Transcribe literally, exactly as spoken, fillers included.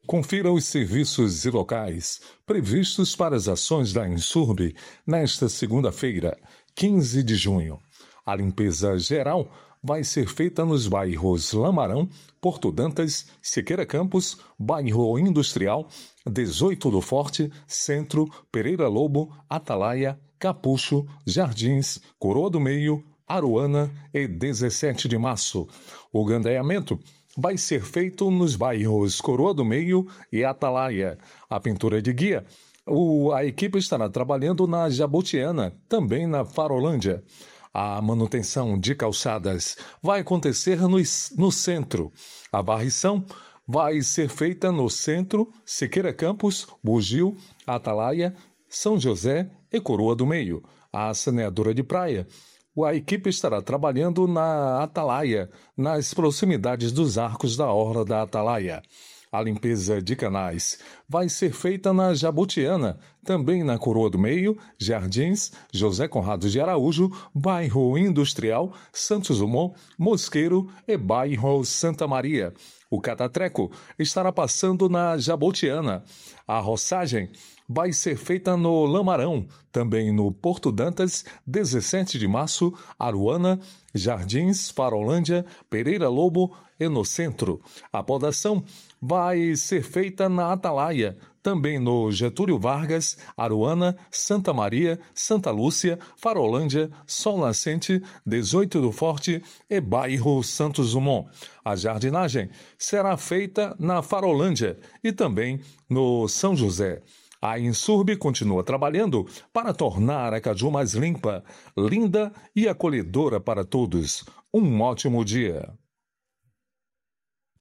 Confira os serviços e locais previstos para as ações da Insurb nesta segunda-feira, quinze de junho. A limpeza geral vai ser feita nos bairros Lamarão, Porto Dantas, Siqueira Campos, Bairro Industrial, dezoito do Forte, Centro, Pereira Lobo, Atalaia, Capucho, Jardins, Coroa do Meio, Aruana e dezessete de março. O gandaiamento vai ser feito nos bairros Coroa do Meio e Atalaia. A pintura de guia, o, a equipe estará trabalhando na Jabotiana, também na Farolândia. A manutenção de calçadas vai acontecer no, no centro. A varrição vai ser feita no centro, Siqueira Campos, Bugio, Atalaia, São José e Coroa do Meio. A saneadora de praia, a equipe estará trabalhando na Atalaia, nas proximidades dos arcos da orla da Atalaia. A limpeza de canais vai ser feita na Jabotiana, também na Coroa do Meio, Jardins, José Conrado de Araújo, Bairro Industrial, Santos Dumont, Mosqueiro e Bairro Santa Maria. O catatreco estará passando na Jabotiana. A roçagem vai ser feita no Lamarão, também no Porto Dantas, dezessete de março, Aruana, Jardins, Farolândia, Pereira Lobo e no centro. A podação vai ser feita na Atalaia, também no Getúlio Vargas, Aruana, Santa Maria, Santa Lúcia, Farolândia, Sol Nascente, dezoito do Forte e Bairro Santos Dumont. A jardinagem será feita na Farolândia e também no São José. A Insurb continua trabalhando para tornar a Caju mais limpa, linda e acolhedora para todos. Um ótimo dia.